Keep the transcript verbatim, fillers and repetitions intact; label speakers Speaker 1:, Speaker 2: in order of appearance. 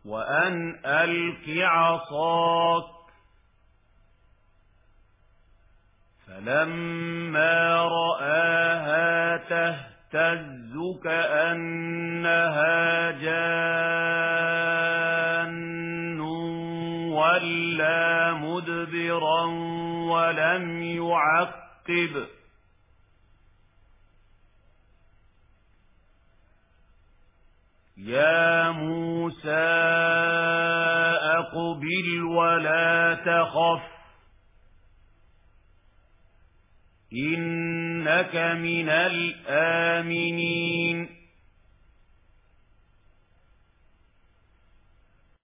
Speaker 1: وأن ألق عصاك. فلما رآها تهتز كأنها جان ولا مدبرا ولم يعقب. يا موسى أقبل ولا تخف إنك من الآمنين.